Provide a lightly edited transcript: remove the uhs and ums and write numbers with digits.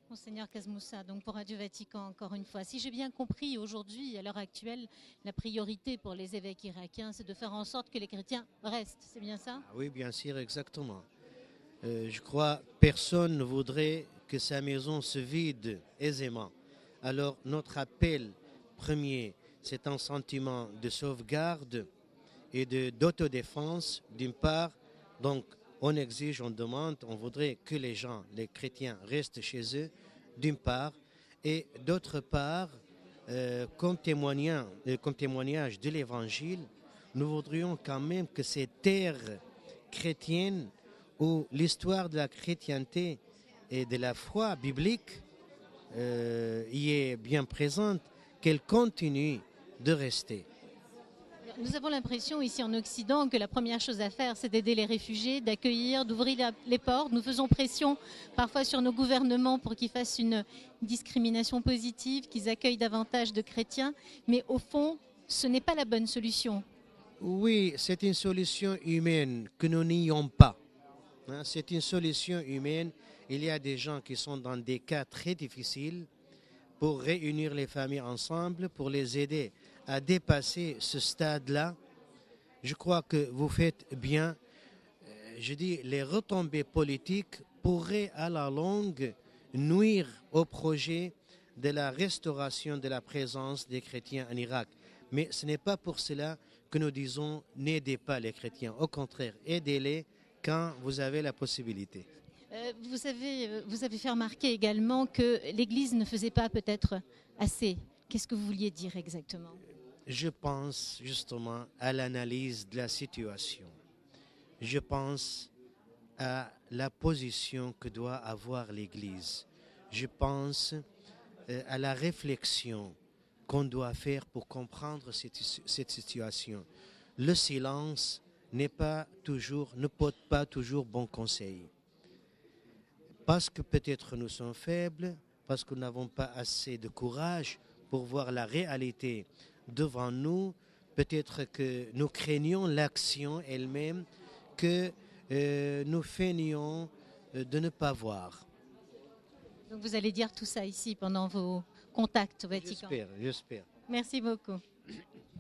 Monseigneur Casmoussa, donc pour Radio Vatican, encore une fois. Si j'ai bien compris, aujourd'hui, à l'heure actuelle, la priorité pour les évêques irakiens, c'est de faire en sorte que les chrétiens restent. C'est bien ça? Ah oui, bien sûr, exactement. Je crois que personne ne voudrait que sa maison se vide aisément. Alors notre appel premier, c'est un sentiment de sauvegarde et d'autodéfense d'une part. Donc on exige, on demande, on voudrait que les gens, les chrétiens, restent chez eux d'une part. Et d'autre part, comme témoignage de l'Évangile, nous voudrions quand même que ces terres chrétiennes où l'histoire de la chrétienté et de la foi biblique y est bien présente, qu'elle continue de rester. Nous avons l'impression ici en Occident que la première chose à faire, c'est d'aider les réfugiés, d'accueillir, d'ouvrir les portes. Nous faisons pression parfois sur nos gouvernements pour qu'ils fassent une discrimination positive, qu'ils accueillent davantage de chrétiens. Mais au fond, ce n'est pas la bonne solution. Oui, c'est une solution humaine que nous nions pas. C'est une solution humaine. Il y a des gens qui sont dans des cas très difficiles pour réunir les familles ensemble, pour les aider à dépasser ce stade-là. Je crois que vous faites bien. Je dis, les retombées politiques pourraient à la longue nuire au projet de la restauration de la présence des chrétiens en Irak. Mais ce n'est pas pour cela que nous disons n'aidez pas les chrétiens. Au contraire, aidez-les quand vous avez la possibilité. Vous avez fait remarquer également que l'Église ne faisait pas peut-être assez. Qu'est-ce que vous vouliez dire exactement? Je pense justement à l'analyse de la situation. Je pense à la position que doit avoir l'Église. Je pense à la réflexion qu'on doit faire pour comprendre cette situation. Le silence ne porte pas toujours bon conseil. Parce que peut-être nous sommes faibles, parce que nous n'avons pas assez de courage pour voir la réalité devant nous, peut-être que nous craignons l'action elle-même, que nous feignions de ne pas voir. Donc vous allez dire tout ça ici pendant vos contacts au Vatican. J'espère. Merci beaucoup.